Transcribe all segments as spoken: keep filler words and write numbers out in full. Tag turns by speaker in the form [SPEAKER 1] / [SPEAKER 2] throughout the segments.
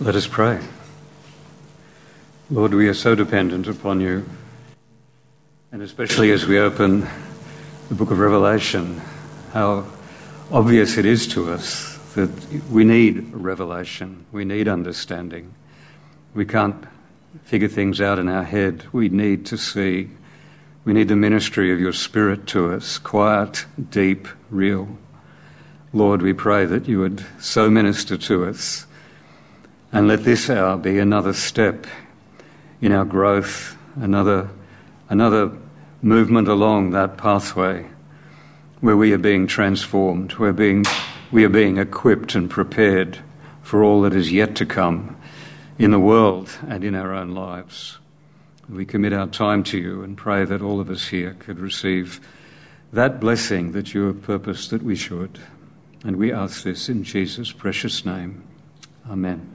[SPEAKER 1] Let us pray. Lord, we are so dependent upon you, and especially as we open the book of Revelation, how obvious it is to us that we need revelation, we need understanding. We can't figure things out in our head. We need to see. We need the ministry of your Spirit to us, quiet, deep, real. Lord, we pray that you would so minister to us, and let this hour be another step in our growth, another, another movement along that pathway where we are being transformed, where being, we are being equipped and prepared for all that is yet to come in the world and in our own lives. We commit our time to you and pray that all of us here could receive that blessing that you have purposed that we should. And we ask this in Jesus' precious name. Amen.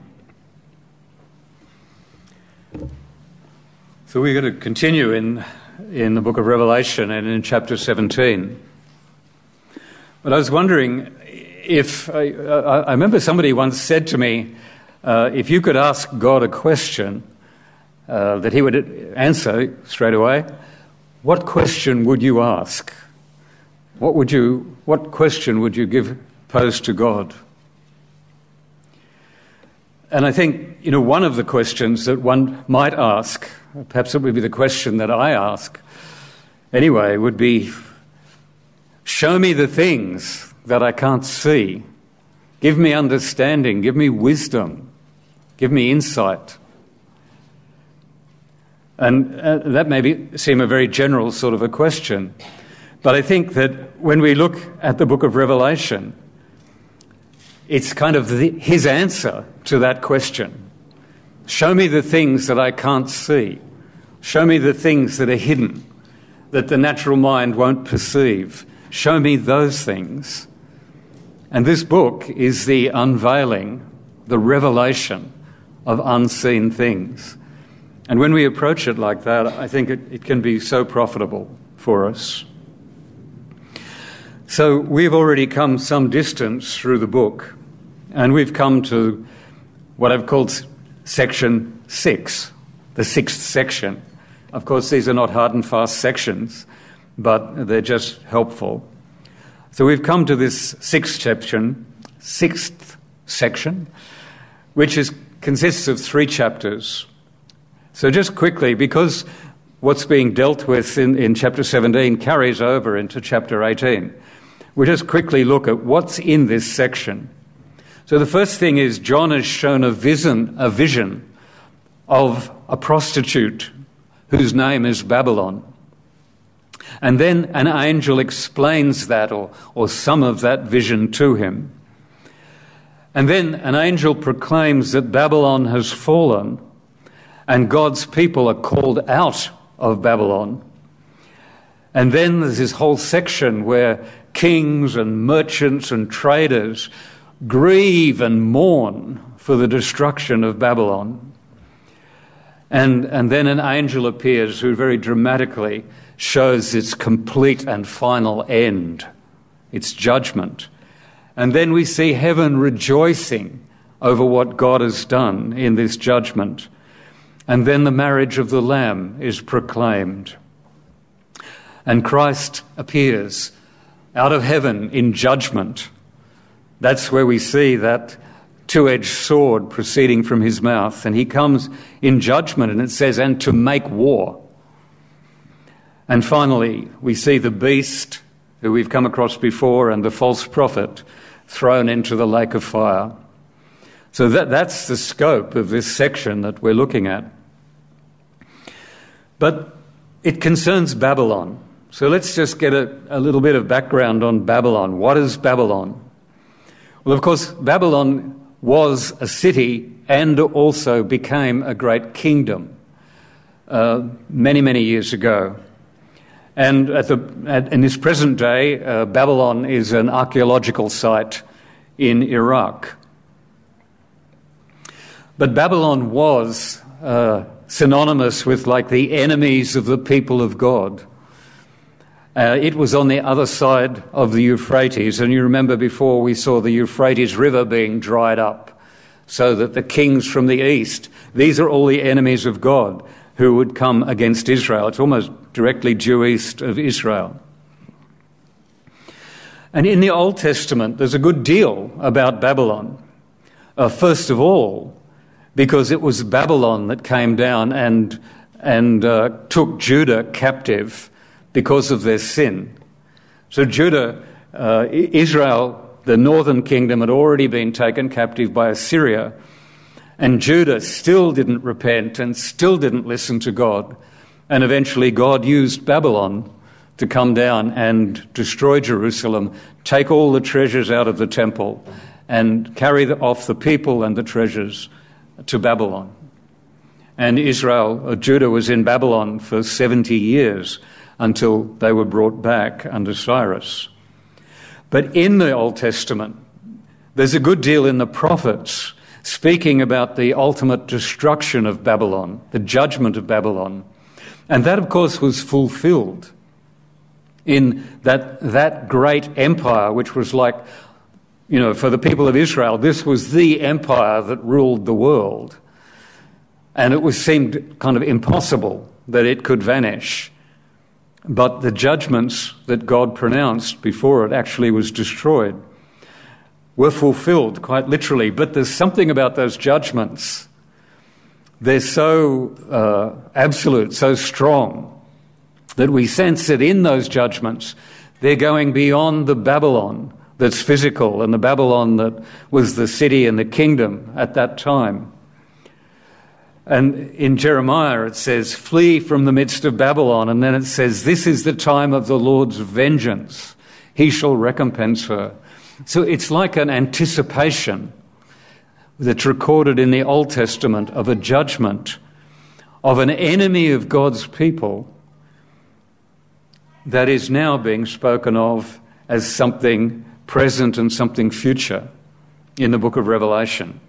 [SPEAKER 1] So we're going to continue in, in the book of Revelation and in chapter seventeen. But I was wondering if, I, I remember somebody once said to me, uh, if you could ask God a question uh, that he would answer straight away, what question would you ask? What would you, what question would you give, pose to God? And I think, you know, one of the questions that one might ask, perhaps it would be the question that I ask anyway, would be, show me the things that I can't see. Give me understanding, give me wisdom, give me insight. And uh, that may be, seem a very general sort of a question. But I think that when we look at the book of Revelation, it's kind of the, his answer to that question. Show me the things that I can't see. Show me the things that are hidden, that the natural mind won't perceive. Show me those things. And this book is the unveiling, the revelation of unseen things. And when we approach it like that, I think it, it can be so profitable for us. So we've already come some distance through the book, and we've come to what I've called section six, the sixth section. Of course, these are not hard and fast sections, but they're just helpful. So we've come to this sixth section, sixth section, which is consists of three chapters. So just quickly, because what's being dealt with in, in chapter seventeen carries over into chapter eighteen, we'll just quickly look at what's in this section. So the first thing is John is shown a vision, a vision of a prostitute whose name is Babylon. And then an angel explains that or, or some of that vision to him. And then an angel proclaims that Babylon has fallen and God's people are called out of Babylon. And then there's this whole section where kings and merchants and traders grieve and mourn for the destruction of Babylon. And, and then an angel appears who very dramatically shows its complete and final end, its judgment. And then we see heaven rejoicing over what God has done in this judgment. And then the marriage of the Lamb is proclaimed. And Christ appears out of heaven in judgment. That's where we see that two-edged sword proceeding from his mouth. And he comes in judgment, and it says, and to make war. And finally, we see the beast, who we've come across before, and the false prophet thrown into the lake of fire. So that, that's the scope of this section that we're looking at. But it concerns Babylon. So let's just get a, a little bit of background on Babylon. What is Babylon? Well, of course, Babylon was a city and also became a great kingdom uh, many, many years ago. And at the, at, in this present day, uh, Babylon is an archaeological site in Iraq. But Babylon was uh, synonymous with like the enemies of the people of God. Uh, it was on the other side of the Euphrates, and you remember before we saw the Euphrates River being dried up. so that the kings from the east, these are all the enemies of God who would come against Israel. It's almost directly due east of Israel. And in the Old Testament, there's a good deal about Babylon. Uh, first of all, because it was Babylon that came down and, and uh, took Judah captive because of their sin. So Judah, uh, Israel, the northern kingdom, had already been taken captive by Assyria, and Judah still didn't repent and still didn't listen to God. And eventually God used Babylon to come down and destroy Jerusalem, take all the treasures out of the temple, and carry the, off the people and the treasures to Babylon. And Israel, or Judah, was in Babylon for seventy years until they were brought back under Cyrus. But in the Old Testament, there's a good deal in the prophets speaking about the ultimate destruction of Babylon, the judgment of Babylon. And that, of course, was fulfilled in that, that great empire, which was like, you know, for the people of Israel, this was the empire that ruled the world. And it was seemed kind of impossible that it could vanish. But the judgments that God pronounced before it actually was destroyed were fulfilled, quite literally. But there's something about those judgments. They're so uh, absolute, so strong, that we sense that in those judgments, they're going beyond the Babylon that's physical and the Babylon that was the city and the kingdom at that time. And in Jeremiah it says, flee from the midst of Babylon. And then it says, this is the time of the Lord's vengeance. He shall recompense her. So it's like an anticipation that's recorded in the Old Testament of a judgment of an enemy of God's people that is now being spoken of as something present and something future in the book of Revelation.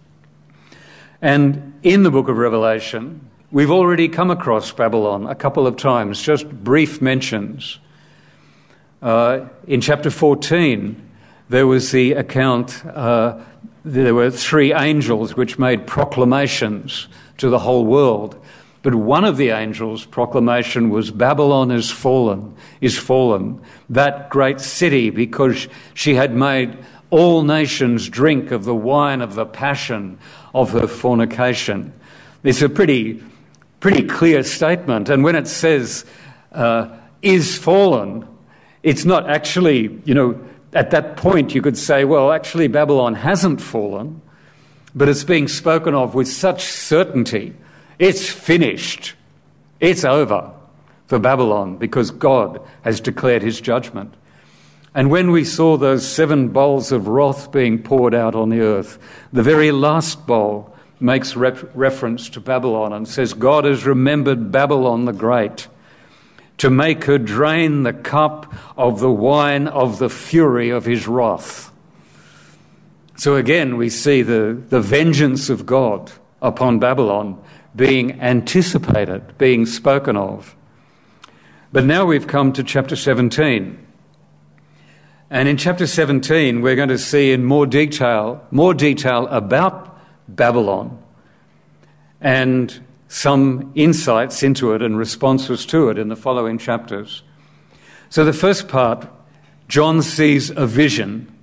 [SPEAKER 1] And in the book of Revelation, we've already come across Babylon a couple of times, just brief mentions. Uh, in chapter fourteen, there was the account, uh, there were three angels which made proclamations to the whole world. But one of the angels' proclamation was, Babylon is fallen, is fallen, that great city, because she had made all nations drink of the wine of the passion of her fornication. It's a pretty, pretty clear statement. And when it says, uh, is fallen, it's not actually, you know, at that point you could say, well, actually Babylon hasn't fallen, but it's being spoken of with such certainty. It's finished. It's over for Babylon because God has declared his judgment. And when we saw those seven bowls of wrath being poured out on the earth, the very last bowl makes rep- reference to Babylon and says, God has remembered Babylon the Great to make her drain the cup of the wine of the fury of his wrath. So again, we see the, the vengeance of God upon Babylon being anticipated, being spoken of. But now we've come to chapter seventeen. And in chapter seventeen, we're going to see in more detail, more detail about Babylon and some insights into it and responses to it in the following chapters. So the first part, John sees a vision.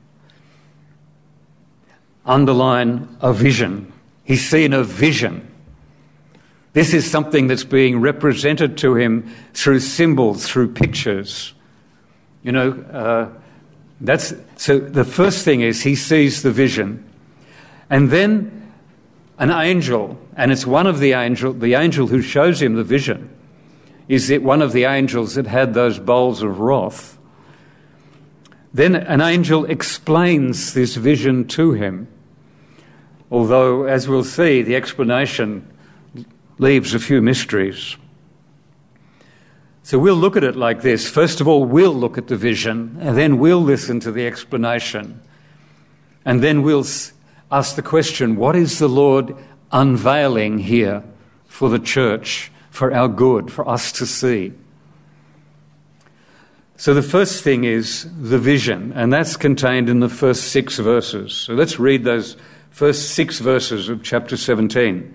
[SPEAKER 1] Underline a vision. He's seen a vision. This is something that's being represented to him through symbols, through pictures. You know, uh, that's so the first thing is he sees the vision. And then an angel, and it's one of the angel, the angel who shows him the vision, is it one of the angels that had those bowls of wrath. Then an angel explains this vision to him. Although, as we'll see, the explanation leaves a few mysteries. So we'll look at it like this. First of all, we'll look at the vision, and then we'll listen to the explanation. And then we'll ask the question, what is the Lord unveiling here for the church, for our good, for us to see? So the first thing is the vision, and that's contained in the first six verses. So let's read those first six verses of chapter seventeen.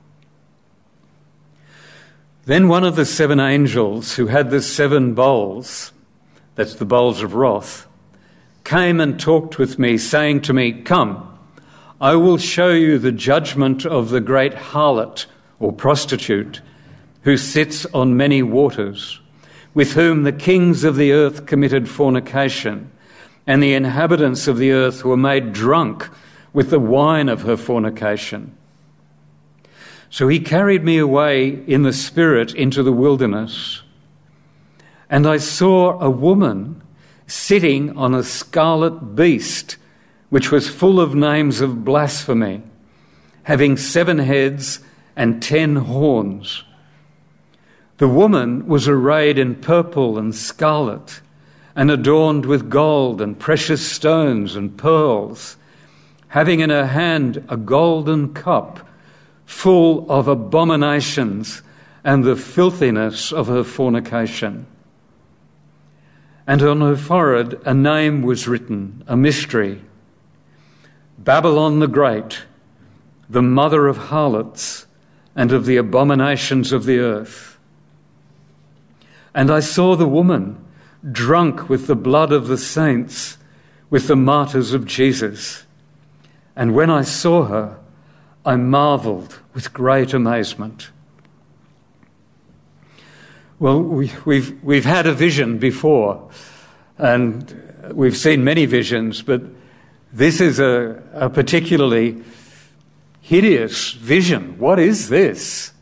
[SPEAKER 1] Then one of the seven angels who had the seven bowls, that's the bowls of wrath, came and talked with me, saying to me, "Come, I will show you the judgment of the great harlot or prostitute who sits on many waters, with whom the kings of the earth committed fornication, and the inhabitants of the earth were made drunk with the wine of her fornication." So he carried me away in the Spirit into the wilderness, and I saw a woman sitting on a scarlet beast, which was full of names of blasphemy, having seven heads and ten horns. The woman was arrayed in purple and scarlet, and adorned with gold and precious stones and pearls, having in her hand a golden cup full of abominations and the filthiness of her fornication. And on her forehead a name was written, a mystery: Babylon the Great, the mother of harlots and of the abominations of the earth. And I saw the woman drunk with the blood of the saints, with the martyrs of Jesus. And when I saw her, I marveled with great amazement. Well, we, we've, we've had a vision before, and we've seen many visions, but this is a, a particularly hideous vision. What is this?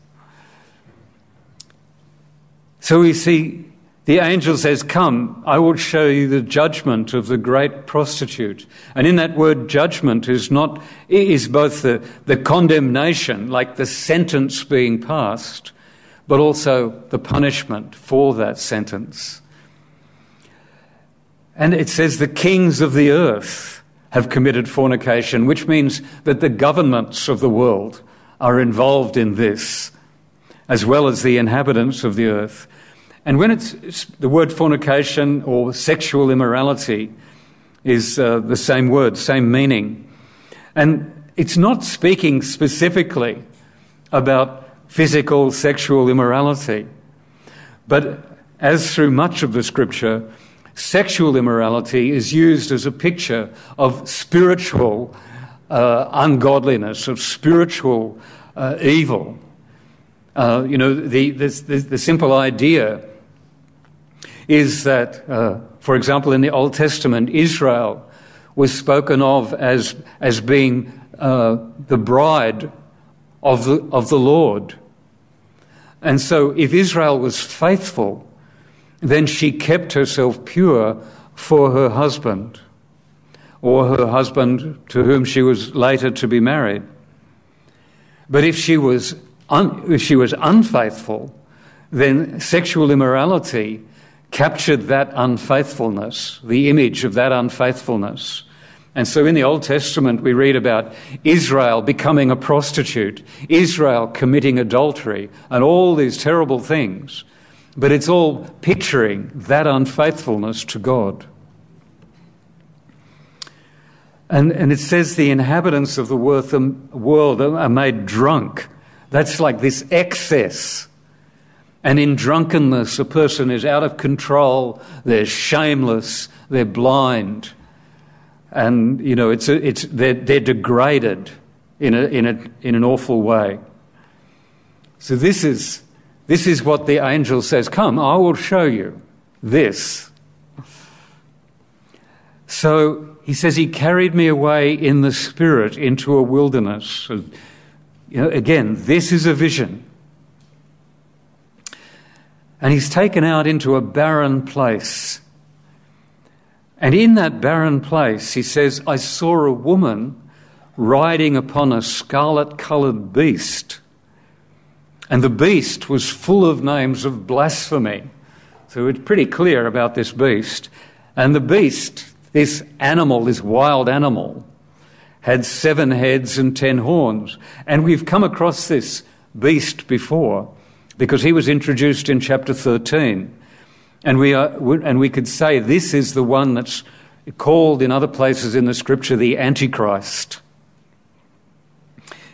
[SPEAKER 1] So we see the angel says, "Come, I will show you the judgment of the great prostitute." And in that word judgment is not is both the, the condemnation, like the sentence being passed, but also the punishment for that sentence. And it says the kings of the earth have committed fornication, which means that the governments of the world are involved in this, as well as the inhabitants of the earth. And when it's, it's the word fornication or sexual immorality is uh, the same word, same meaning. And it's not speaking specifically about physical sexual immorality, but as through much of the scripture, sexual immorality is used as a picture of spiritual uh, ungodliness, of spiritual uh, evil. Uh, you know, the, the, the simple idea is that, uh, for example, in the Old Testament, Israel was spoken of as, as being uh, the bride of the, of the Lord. And so if Israel was faithful, then she kept herself pure for her husband, or her husband to whom she was later to be married. But if she was un- if she was unfaithful, then sexual immorality captured that unfaithfulness, the image of that unfaithfulness. And so in the Old Testament we read about Israel becoming a prostitute, Israel committing adultery, and all these terrible things. But it's all picturing that unfaithfulness to God. And, and it says the inhabitants of the world are made drunk. That's like this excess. And in drunkenness, a person is out of control, they're shameless, they're blind. And, you know, it's a, it's they're, they're degraded in a, in a, in an awful way. So this is, this is what the angel says, "Come, I will show you this." So he says he carried me away in the Spirit into a wilderness. So, you know, again, this is a vision. And he's taken out into a barren place. And in that barren place, he says, I saw a woman riding upon a scarlet-coloured beast. And the beast was full of names of blasphemy. So it's pretty clear about this beast. And the beast, this animal, this wild animal, had seven heads and ten horns. And we've come across this beast before, because he was introduced in chapter thirteen. And we are, and we could say this is the one that's called in other places in the scripture the Antichrist.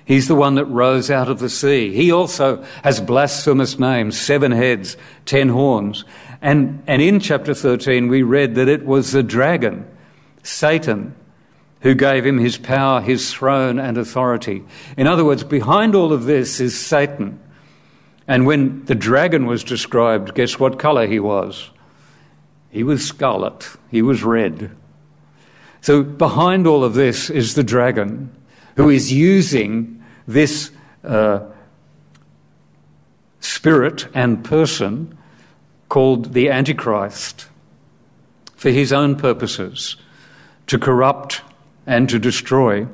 [SPEAKER 1] He's the one that rose out of the sea. He also has blasphemous names, seven heads, ten horns. And, and in chapter thirteen, we read that it was the dragon, Satan, who gave him his power, his throne and authority. In other words, behind all of this is Satan. And when the dragon was described, guess what colour he was? He was scarlet. He was red. So behind all of this is the dragon, who is using this uh, spirit and person called the Antichrist for his own purposes, to corrupt and to destroy.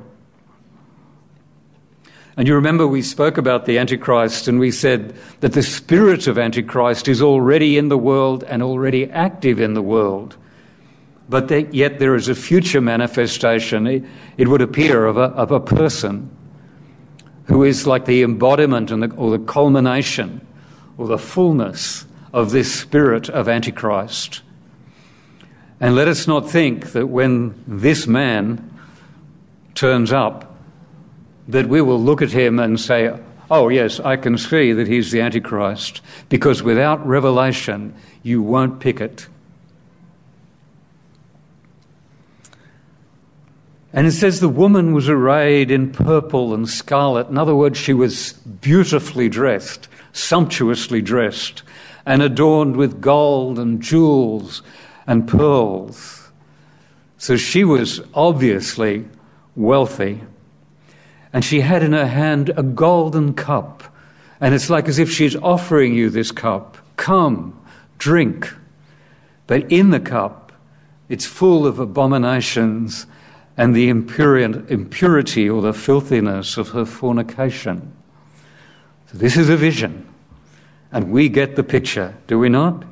[SPEAKER 1] And you remember we spoke about the Antichrist and we said that the spirit of Antichrist is already in the world and already active in the world. But they, yet there is a future manifestation, it, it would appear, of a, of a person who is like the embodiment and the, or the culmination or the fullness of this spirit of Antichrist. And let us not think that when this man turns up, that we will look at him and say, oh yes, I can see that he's the Antichrist, because without revelation, you won't pick it. And it says the woman was arrayed in purple and scarlet. In other words, she was beautifully dressed, sumptuously dressed, and adorned with gold and jewels and pearls. So she was obviously wealthy. And she had in her hand a golden cup. And it's like as if she's offering you this cup. Come, drink. But in the cup, it's full of abominations and the impurity or the filthiness of her fornication. So this is a vision. And we get the picture, do we not?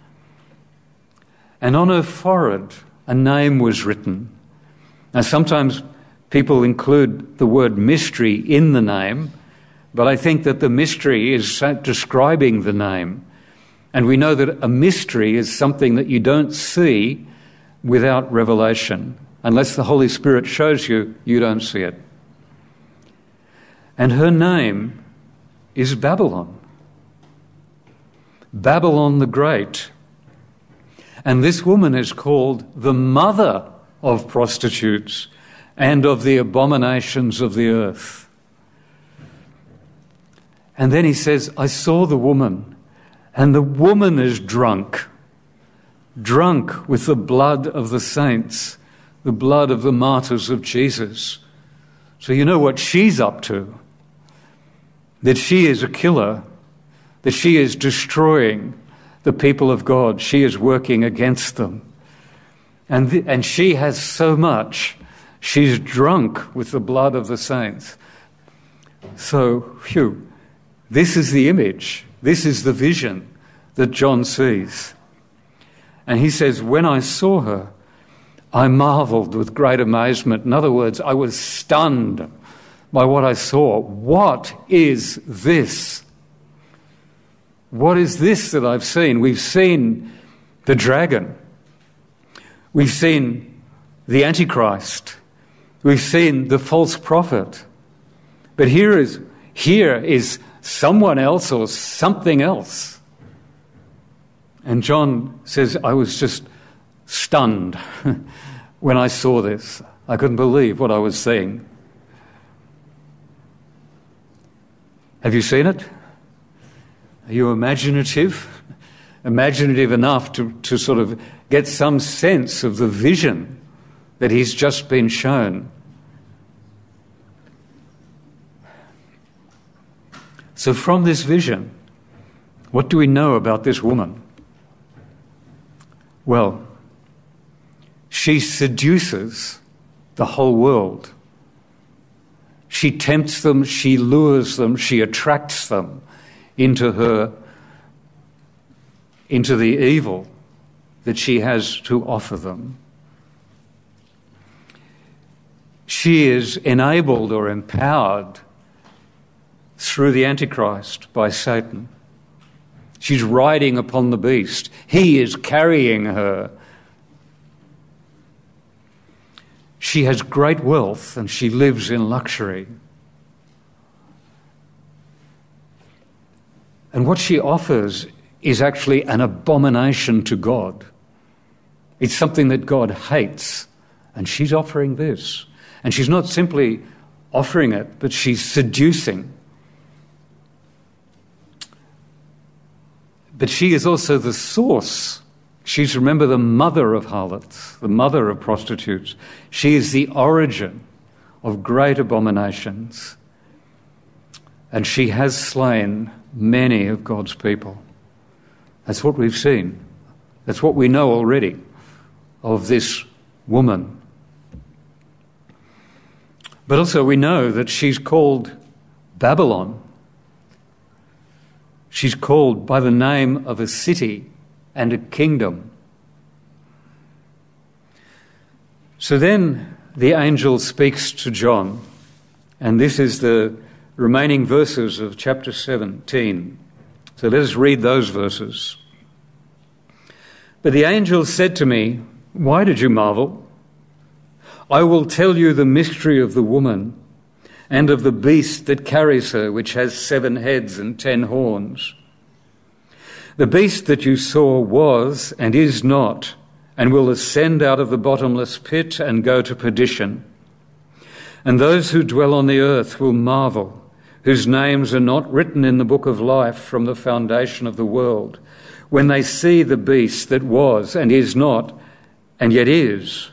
[SPEAKER 1] And on her forehead, a name was written. Now, sometimes people include the word mystery in the name, but I think that the mystery is describing the name. And we know that a mystery is something that you don't see without revelation. Unless the Holy Spirit shows you, you don't see it. And her name is Babylon. Babylon the Great. And this woman is called the mother of prostitutes and of the abominations of the earth. And then he says, I saw the woman, and the woman is drunk, drunk with the blood of the saints, the blood of the martyrs of Jesus. So you know what she's up to, that she is a killer, that she is destroying the people of God. She is working against them. And, th- and she has so much. She's drunk with the blood of the saints. So, phew, this is the image. This is the vision that John sees. And he says, when I saw her, I marveled with great amazement. In other words, I was stunned by what I saw. What is this? What is this that I've seen? We've seen the dragon. We've seen the Antichrist. We've seen the false prophet. But here is, here is someone else or something else. And John says, I was just stunned when I saw this. I couldn't believe what I was seeing. Have you seen it? Are you imaginative? Imaginative enough to, to sort of get some sense of the vision that he's just been shown? So from this vision, what do we know about this woman? Well, she seduces the whole world. She tempts them, she lures them, she attracts them into her, into the evil that she has to offer them. She is enabled or empowered through the Antichrist by Satan. She's riding upon the beast. He is carrying her. She has great wealth and she lives in luxury. what she offers is actually an abomination to God. It's something that God hates, and she's offering this. And she's not simply offering it, but she's seducing. But she is also the source. She's, remember, the mother of harlots, the mother of prostitutes. She is the origin of great abominations. And she has slain many of God's people. That's what we've seen. That's what we know already of this woman. But also we know that she's called Babylon. She's called by the name of a city and a kingdom. So then the angel speaks to John, and this is the remaining verses of chapter seventeen. So let us read those verses. But the angel said to me, "Why did you marvel? I will tell you the mystery of the woman and of the beast that carries her, which has seven heads and ten horns. The beast that you saw was and is not, and will ascend out of the bottomless pit and go to perdition. And those who dwell on the earth will marvel, whose names are not written in the book of life from the foundation of the world, when they see the beast that was and is not, and yet is.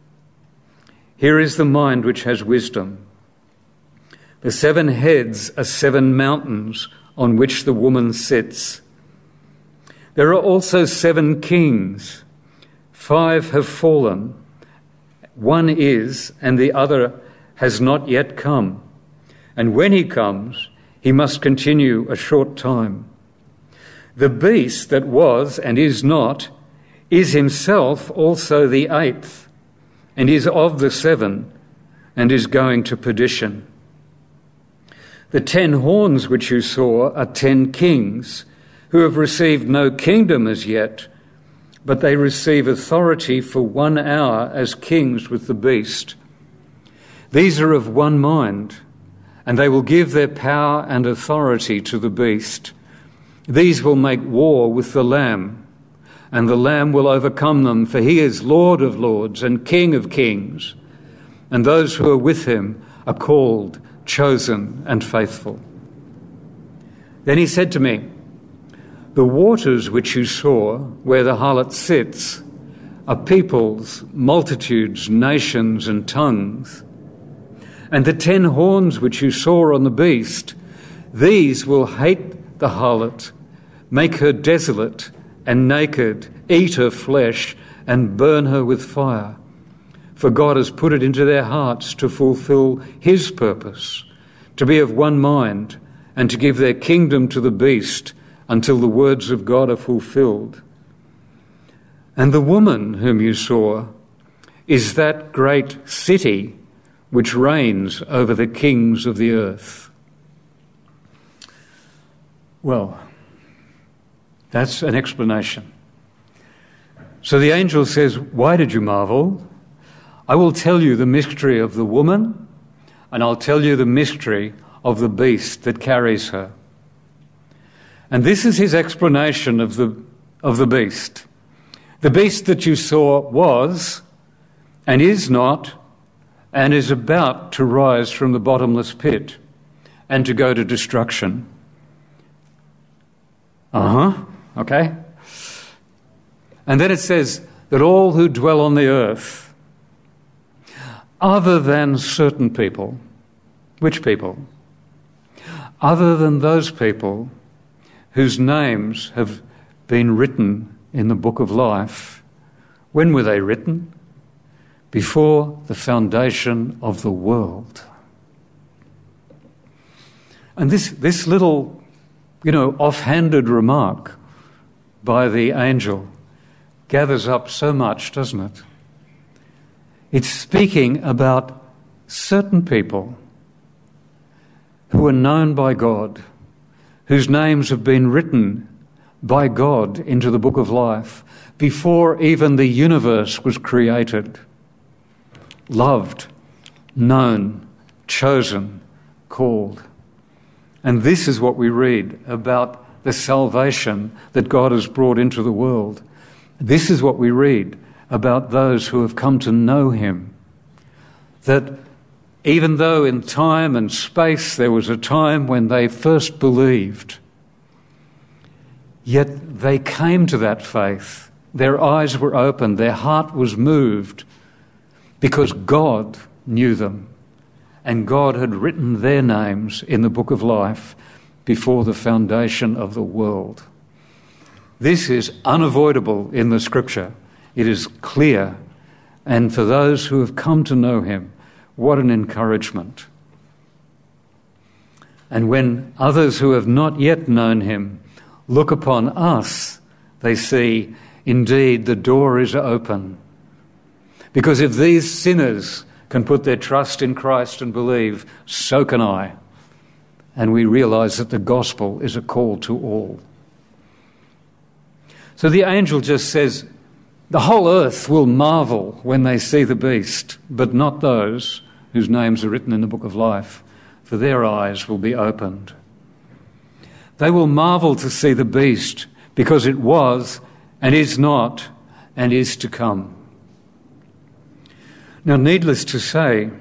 [SPEAKER 1] Here is the mind which has wisdom. The seven heads are seven mountains on which the woman sits. There are also seven kings. Five have fallen. One is, and the other has not yet come. And when he comes, he must continue a short time. The beast that was and is not is himself also the eighth, and is of the seven, and is going to perdition. The ten horns which you saw are ten kings, who have received no kingdom as yet, but they receive authority for one hour as kings with the beast. These are of one mind, and they will give their power and authority to the beast. These will make war with the Lamb, and the Lamb will overcome them, for he is Lord of lords and King of kings, and those who are with him are called, chosen, and faithful. Then he said to me, the waters which you saw, where the harlot sits, are peoples, multitudes, nations, and tongues. And the ten horns which you saw on the beast, these will hate the harlot, make her desolate and naked, eat her flesh, and burn her with fire. For God has put it into their hearts to fulfill his purpose, to be of one mind, and to give their kingdom to the beast until the words of God are fulfilled. And the woman whom you saw is that great city which reigns over the kings of the earth." Well, that's an explanation. So the angel says, "Why did you marvel? I will tell you the mystery of the woman, and I'll tell you the mystery of the beast that carries her." And this is his explanation of the, of the beast. The beast that you saw was and is not and is about to rise from the bottomless pit and to go to destruction. Uh-huh, okay. And then it says that all who dwell on the earth, other than certain people, which people? Other than those people whose names have been written in the book of life. When were they written? Before the foundation of the world. And this, this little, you know, offhanded remark by the angel gathers up so much, doesn't it? It's speaking about certain people who are known by God, whose names have been written by God into the book of life before even the universe was created. Loved, known, chosen, called. And this is what we read about the salvation that God has brought into the world. This is what we read about those who have come to know him. That even though in time and space there was a time when they first believed, yet they came to that faith. Their eyes were opened, their heart was moved, because God knew them, and God had written their names in the book of life before the foundation of the world. This is unavoidable in the Scripture. It is clear, and for those who have come to know him, what an encouragement. And when others who have not yet known him look upon us, they see, indeed, the door is open. Because if these sinners can put their trust in Christ and believe, so can I. And we realise that the gospel is a call to all. So the angel just says, the whole earth will marvel when they see the beast, but not those whose names are written in the book of life, for their eyes will be opened. They will marvel to see the beast, because it was and is not and is to come. Now, needless to say,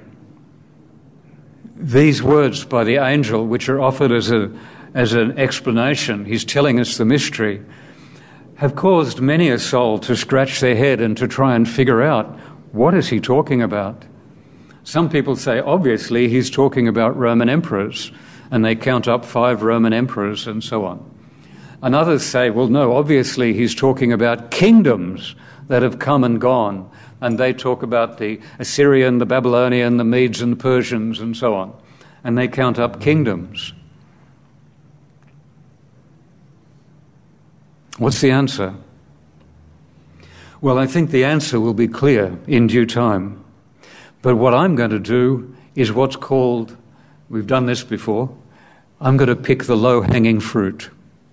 [SPEAKER 1] these words by the angel, which are offered as a as an explanation, he's telling us the mystery, have caused many a soul to scratch their head and to try and figure out, what is he talking about? Some people say, obviously, he's talking about Roman emperors, and they count up five Roman emperors and so on. And others say, well, no, obviously he's talking about kingdoms that have come and gone, and they talk about the Assyrian, the Babylonian, the Medes and the Persians and so on, and they count up kingdoms. What's the answer? Well, I think the answer will be clear in due time. But what I'm going to do is what's called, we've done this before, I'm going to pick the low-hanging fruit.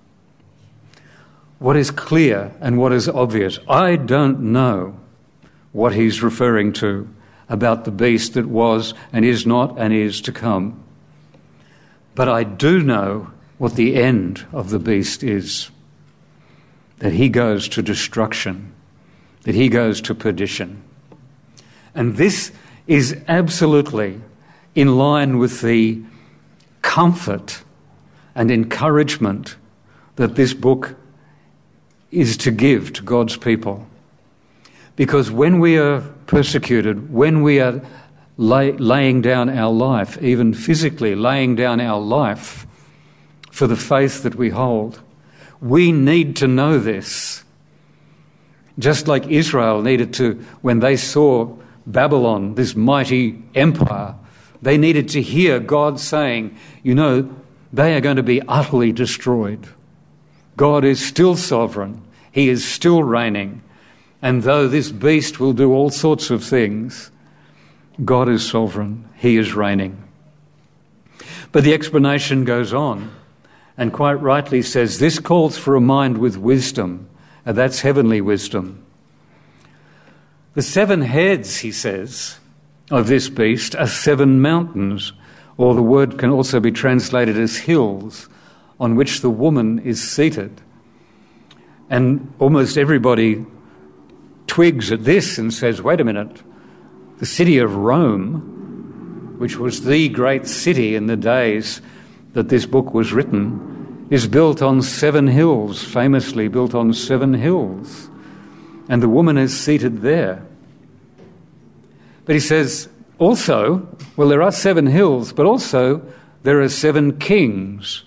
[SPEAKER 1] What is clear and what is obvious? I don't know what he's referring to about the beast that was and is not and is to come. But I do know what the end of the beast is. That he goes to destruction, that he goes to perdition. And this is absolutely in line with the comfort and encouragement that this book is to give to God's people. Because when we are persecuted, when we are lay, laying down our life, even physically laying down our life for the faith that we hold, we need to know this. Just like Israel needed to, when they saw Babylon, this mighty empire, they needed to hear God saying, you know, they are going to be utterly destroyed. God is still sovereign. He is still reigning. And though this beast will do all sorts of things, God is sovereign. He is reigning. But the explanation goes on, and quite rightly says, this calls for a mind with wisdom, and that's heavenly wisdom. The seven heads, he says, of this beast are seven mountains, or the word can also be translated as hills, on which the woman is seated. And almost everybody twigs at this and says, wait a minute, the city of Rome, which was the great city in the days that this book was written, is built on seven hills, famously built on seven hills. And the woman is seated there. But he says, also, well, there are seven hills, but also there are seven kings.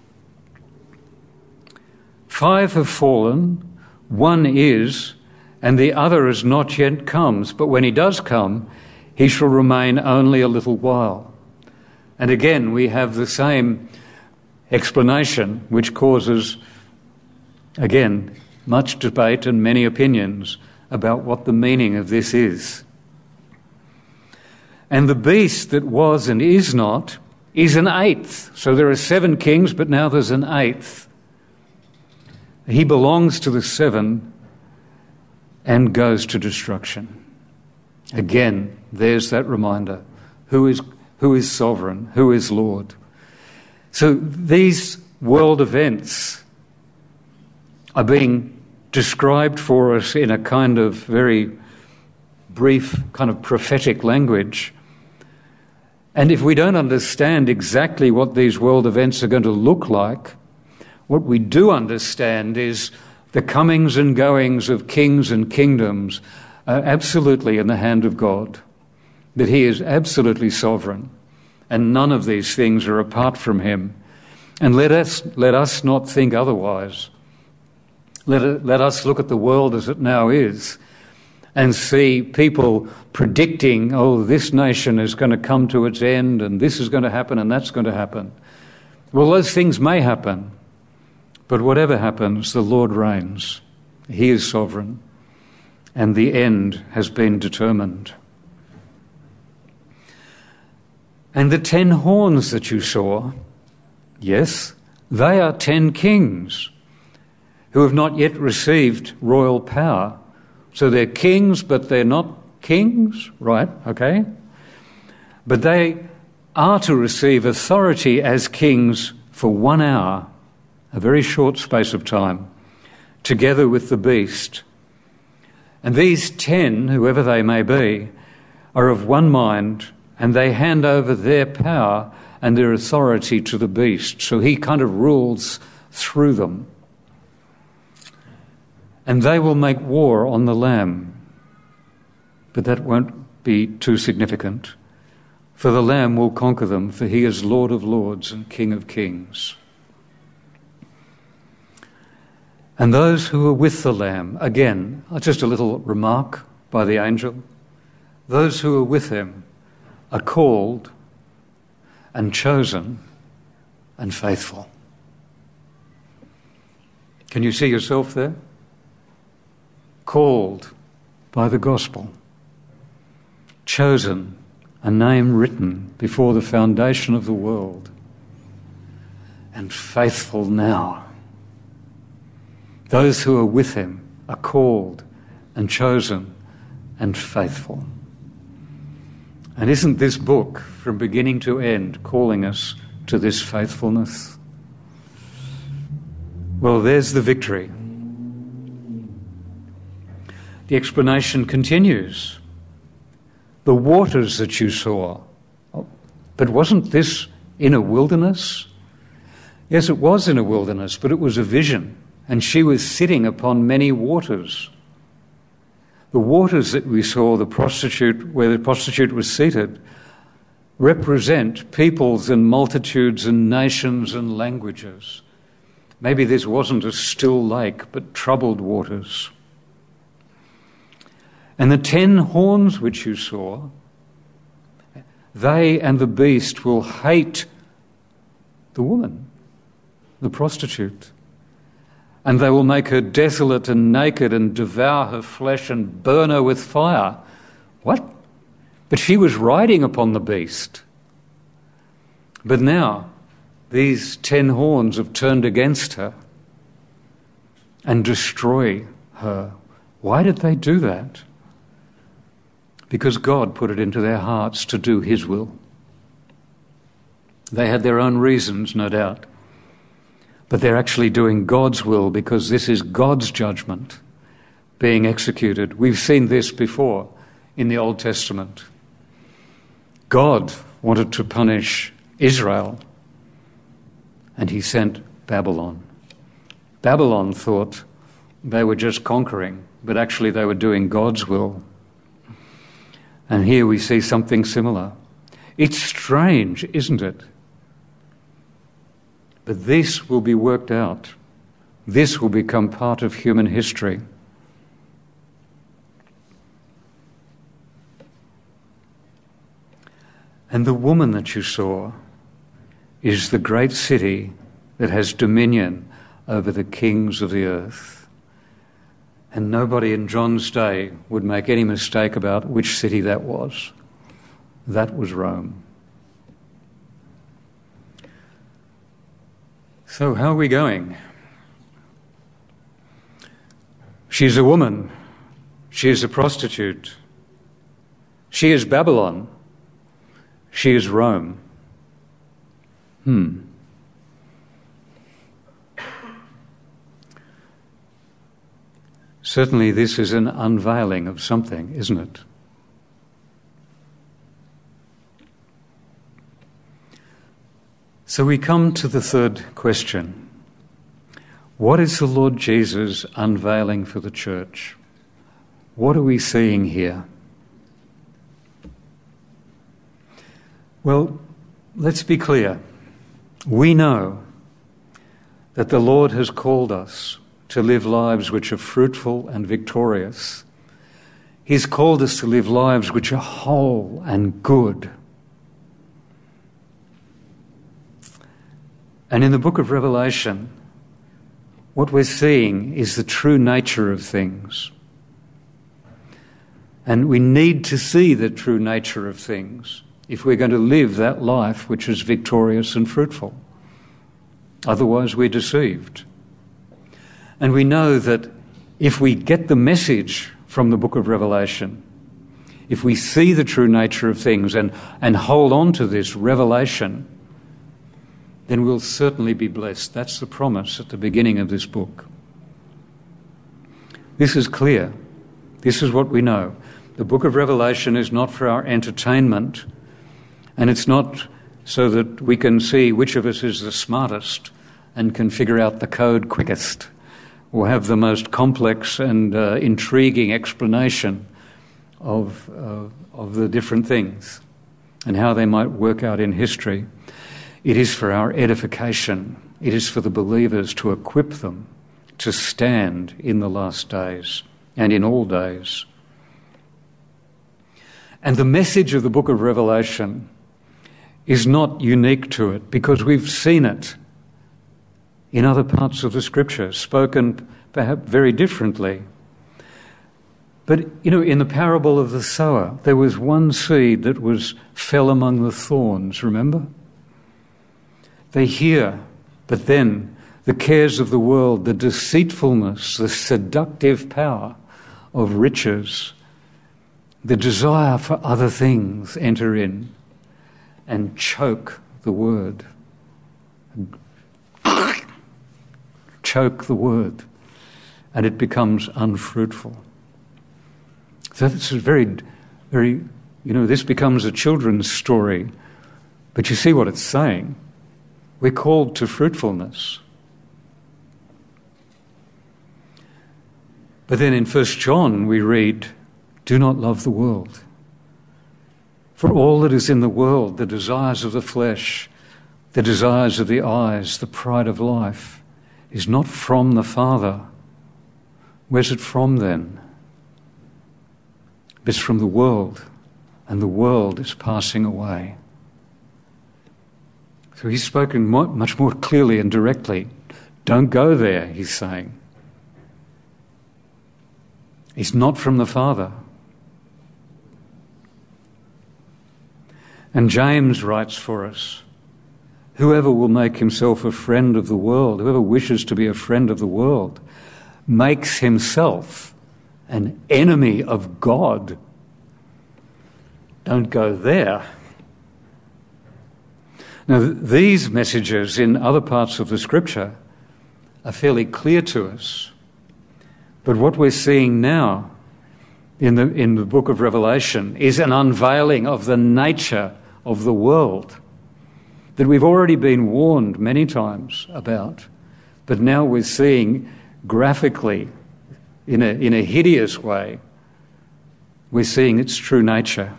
[SPEAKER 1] Five have fallen, one is, and the other is not yet comes. But when he does come, he shall remain only a little while. And again, we have the same explanation, which causes, again, much debate and many opinions about what the meaning of this is. And the beast that was and is not is an eighth. So there are seven kings, but now there's an eighth. He belongs to the seven and goes to destruction. Again, there's that reminder. Who is, who is sovereign? Who is Lord? So these world events are being described for us in a kind of very brief, kind of prophetic language. And if we don't understand exactly what these world events are going to look like, what we do understand is the comings and goings of kings and kingdoms are absolutely in the hand of God, that he is absolutely sovereign, and none of these things are apart from him. And let us, let us not think otherwise. Let, it, let us look at the world as it now is and see people predicting, oh, this nation is going to come to its end and this is going to happen and that's going to happen. Well, those things may happen, but whatever happens, the Lord reigns. He is sovereign, and the end has been determined. And the ten horns that you saw, yes, they are ten kings who have not yet received royal power. So they're kings, but they're not kings, right? Okay. But they are to receive authority as kings for one hour, a very short space of time, together with the beast. And these ten, whoever they may be, are of one mind, and they hand over their power and their authority to the beast. So he kind of rules through them. And they will make war on the Lamb. But that won't be too significant, for the Lamb will conquer them, for he is Lord of lords and King of kings. And those who are with the Lamb, again, just a little remark by the angel, those who are with him are called and chosen and faithful. Can you see yourself there? Called by the gospel, chosen, a name written before the foundation of the world, and faithful now. Those who are with him are called and chosen and faithful. And isn't this book, from beginning to end, calling us to this faithfulness? Well, there's the victory. The explanation continues. The waters that you saw. But wasn't this in a wilderness? Yes, it was in a wilderness, but it was a vision, and she was sitting upon many waters. The waters that we saw, the prostitute, where the prostitute was seated, represent peoples and multitudes and nations and languages. Maybe this wasn't a still lake, but troubled waters. And the ten horns which you saw, they and the beast will hate the woman, the prostitute, and they will make her desolate and naked and devour her flesh and burn her with fire. What? But she was riding upon the beast. But now these ten horns have turned against her and destroy her. Why did they do that? Because God put it into their hearts to do his will. They had their own reasons, no doubt. But they're actually doing God's will because this is God's judgment being executed. We've seen this before in the Old Testament. God wanted to punish Israel, and he sent Babylon. Babylon thought they were just conquering, but actually they were doing God's will. And here we see something similar. It's strange, isn't it? But this will be worked out. This will become part of human history. And the woman that you saw is the great city that has dominion over the kings of the earth. And nobody in John's day would make any mistake about which city that was. That was Rome. So how are we going? She's a woman. She is a prostitute. She is Babylon. She is Rome. Hmm. Certainly this is an unveiling of something, isn't it? So we come to the third question. What is the Lord Jesus unveiling for the church? What are we seeing here? Well, let's be clear. We know that the Lord has called us to live lives which are fruitful and victorious. He's called us to live lives which are whole and good. And in the book of Revelation, what we're seeing is the true nature of things. And we need to see the true nature of things if we're going to live that life which is victorious and fruitful. Otherwise, we're deceived. And we know that if we get the message from the book of Revelation, if we see the true nature of things and, and hold on to this revelation, then we'll certainly be blessed. That's the promise at the beginning of this book. This is clear. This is what we know. The book of Revelation is not for our entertainment, and it's not so that we can see which of us is the smartest and can figure out the code quickest or have the most complex and uh, intriguing explanation of, uh, of the different things and how they might work out in history. It is for our edification. It is for the believers to equip them to stand in the last days and in all days. And the message of the book of Revelation is not unique to it because we've seen it in other parts of the Scripture, spoken perhaps very differently. But, you know, in the parable of the sower, there was one seed that was fell among the thorns, remember? They hear, but then the cares of the world, the deceitfulness, the seductive power of riches, the desire for other things enter in and choke the word. Choke the word, and it becomes unfruitful. So this is very, very, you know, this becomes a children's story, but you see what it's saying. We're called to fruitfulness. But then in First John we read, do not love the world. For all that is in the world, the desires of the flesh, the desires of the eyes, the pride of life, is not from the Father. Where's it from then? It's from the world, and the world is passing away. So he's spoken much more clearly and directly. Don't go there, he's saying. It's not from the Father. And James writes for us, whoever will make himself a friend of the world, whoever wishes to be a friend of the world, makes himself an enemy of God. Don't go there. Now, these messages in other parts of the Scripture are fairly clear to us. But what we're seeing now in the, in the book of Revelation is an unveiling of the nature of the world that we've already been warned many times about, but now we're seeing graphically, in a, in a hideous way, we're seeing its true nature.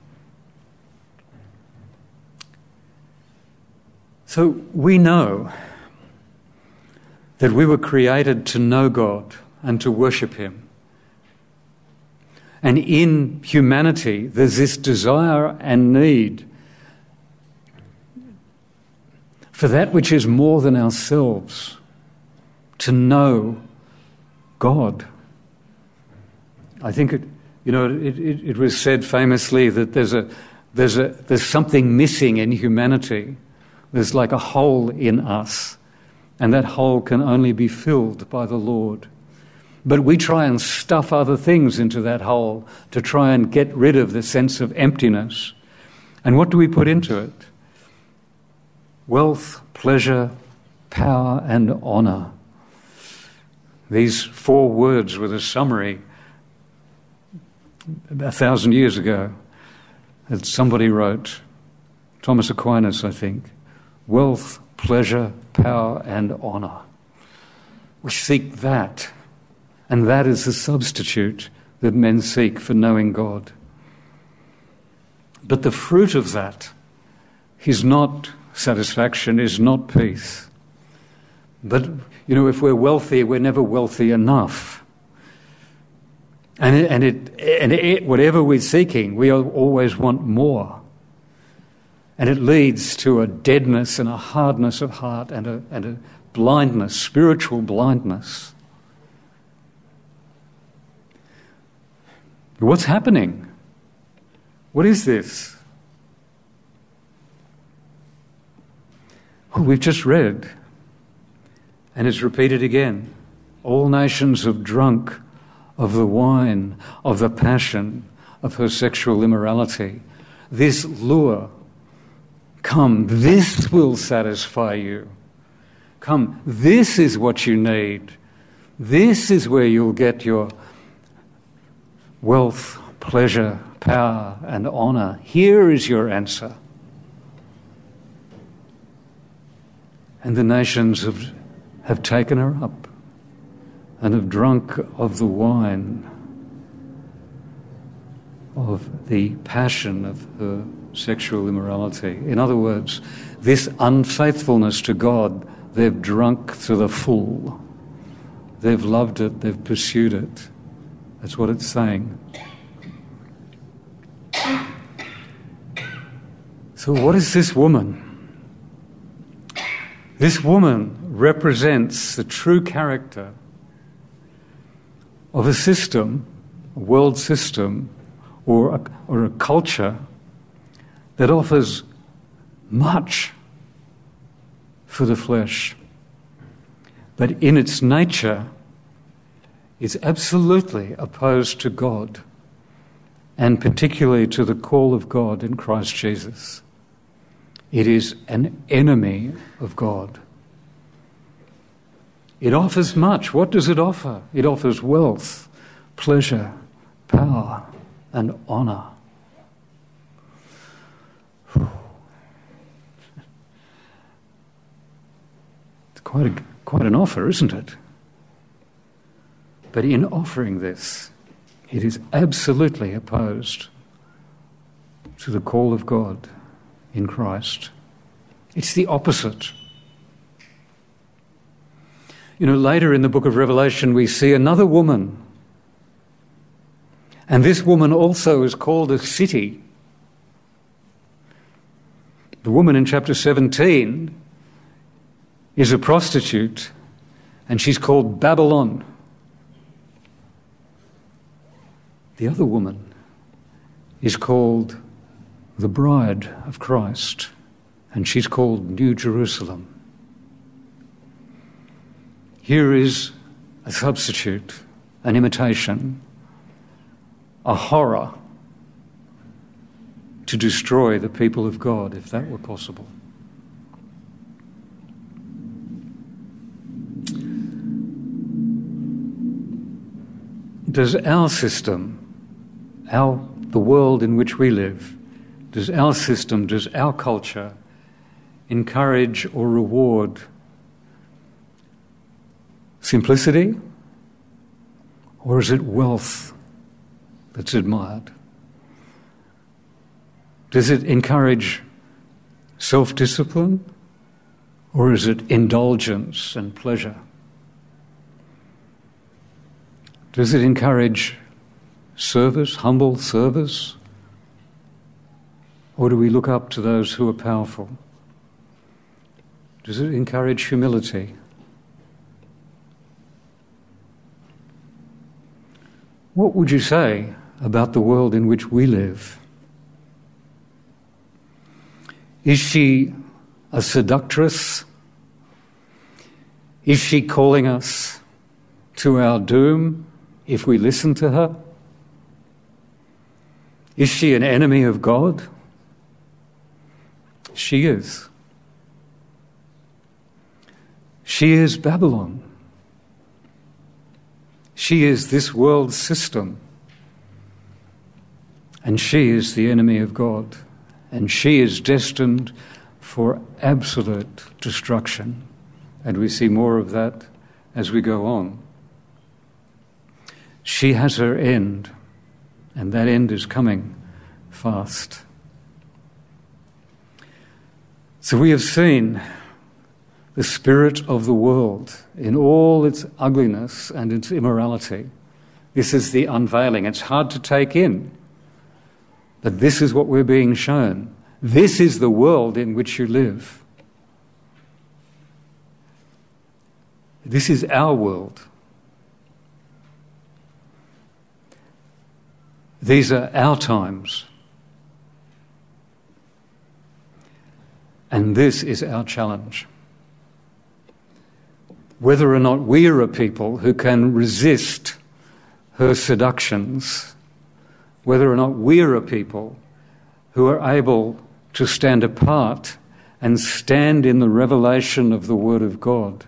[SPEAKER 1] So we know that we were created to know God and to worship Him. And in humanity, there's this desire and need for that which is more than ourselves, to know God. I think it, you know, it, it, it was said famously that there's a, there's a, there's something missing in humanity. There's like a hole in us, and that hole can only be filled by the Lord. But we try and stuff other things into that hole to try and get rid of the sense of emptiness. And what do we put into it? Wealth, pleasure, power, and honour. These four words were the summary a thousand years ago that somebody wrote, Thomas Aquinas, I think. Wealth, pleasure, power, and honour. We seek that, and that is the substitute that men seek for knowing God. But the fruit of that is not satisfaction, is not peace. But, you know, if we're wealthy, we're never wealthy enough. And it, and it, and it, whatever we're seeking, we always want more. And it leads to a deadness and a hardness of heart and a, and a blindness, spiritual blindness. What's happening? What is this? Well, we've just read, and it's repeated again. All nations have drunk of the wine of the passion of her sexual immorality. This lure, come, this will satisfy you. Come, this is what you need. This is where you'll get your wealth, pleasure, power, and honour. Here is your answer. And the nations have, have taken her up and have drunk of the wine of the passion of her sexual immorality. In other words, this unfaithfulness to God, they've drunk to the full. They've loved it, they've pursued it. That's what it's saying. So what is this woman? This woman represents the true character of a system, a world system, or a, or a culture that offers much for the flesh, but in its nature is absolutely opposed to God, and particularly to the call of God in Christ Jesus. It is an enemy of God. It offers much. What does it offer? It offers wealth, pleasure, power, and honour. It's quite a, quite an offer, isn't it? But in offering this, it is absolutely opposed to the call of God in Christ. It's the opposite. You know, later in the book of Revelation, we see another woman. And this woman also is called a city. The woman in chapter seventeen is a prostitute, and she's called Babylon. The other woman is called the bride of Christ, and she's called New Jerusalem. Here is a substitute, an imitation, a horror to destroy the people of God, if that were possible. Does our system, our, the world in which we live, does our system, does our culture encourage or reward simplicity, or is it wealth that's admired? Does it encourage self-discipline, or is it indulgence and pleasure? Does it encourage service, humble service, or do we look up to those who are powerful? Does it encourage humility? What would you say about the world in which we live? Is she a seductress? Is she calling us to our doom if we listen to her? Is she an enemy of God? She is. She is Babylon. She is this world's system. And she is the enemy of God. And she is destined for absolute destruction. And we see more of that as we go on. She has her end, and that end is coming fast. So we have seen the spirit of the world in all its ugliness and its immorality. This is the unveiling. It's hard to take in, but this is what we're being shown. This is the world in which you live. This is our world. These are our times. And this is our challenge. Whether or not we are a people who can resist her seductions, whether or not we are a people who are able to stand apart and stand in the revelation of the Word of God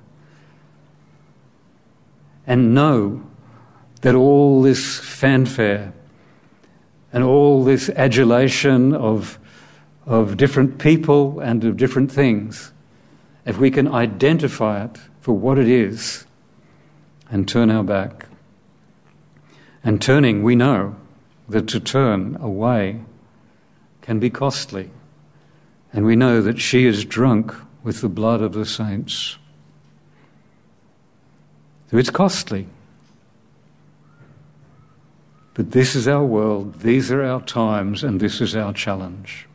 [SPEAKER 1] and know that all this fanfare and all this adulation of, of different people and of different things, if we can identify it for what it is and turn our back. And turning, we know that to turn away can be costly. And we know that she is drunk with the blood of the saints. So it's costly. But this is our world, these are our times, and this is our challenge.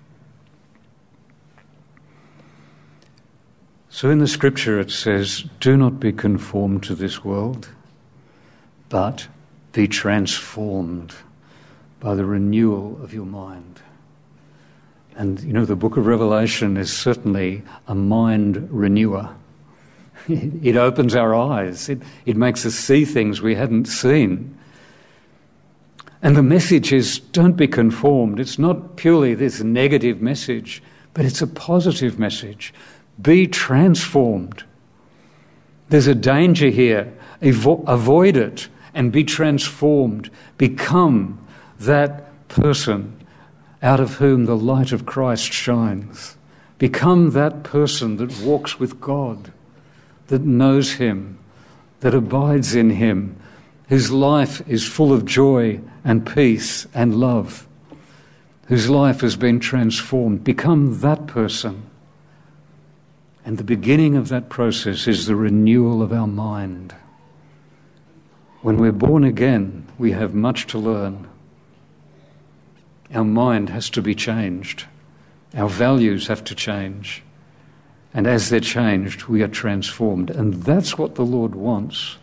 [SPEAKER 1] So in the scripture it says, do not be conformed to this world, but be transformed by the renewal of your mind. And, you know, the book of Revelation is certainly a mind renewer. It opens our eyes. It, it makes us see things we hadn't seen. And the message is, don't be conformed. It's not purely this negative message, but it's a positive message. Be transformed. There's a danger here. Evo- avoid it and be transformed. Become that person out of whom the light of Christ shines. Become that person that walks with God, that knows Him, that abides in Him, whose life is full of joy and peace and love, whose life has been transformed. Become that person. And the beginning of that process is the renewal of our mind. When we're born again, we have much to learn. Our mind has to be changed. Our values have to change. And as they're changed, we are transformed. And that's what the Lord wants.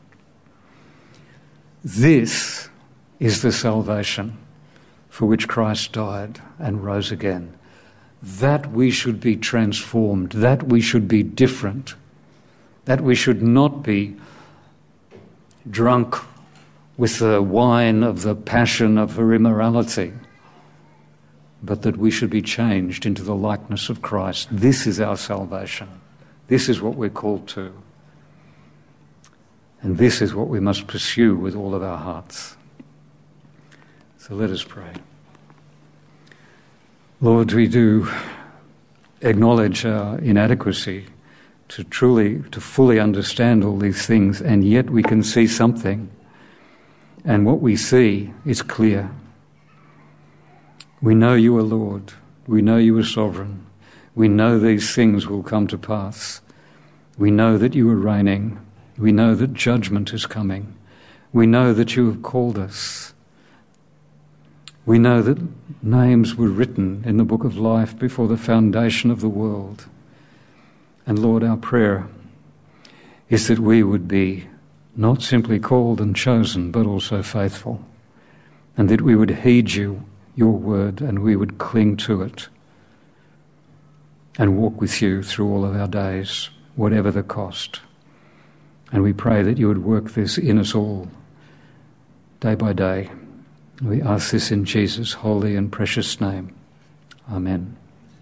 [SPEAKER 1] This is the salvation for which Christ died and rose again. That we should be transformed, that we should be different, that we should not be drunk with the wine of the passion of her immorality, but that we should be changed into the likeness of Christ. This is our salvation. This is what we're called to. And this is what we must pursue with all of our hearts. So let us pray. Lord, we do acknowledge our inadequacy to truly, to fully understand all these things, and yet we can see something. And what we see is clear. We know you are Lord. We know you are sovereign. We know these things will come to pass. We know that you are reigning. We know that judgment is coming. We know that you have called us. We know that names were written in the book of life before the foundation of the world. And Lord, our prayer is that we would be not simply called and chosen, but also faithful, and that we would heed you, your word, and we would cling to it and walk with you through all of our days, whatever the cost. And we pray that you would work this in us all, day by day. We ask this in Jesus' holy and precious name. Amen.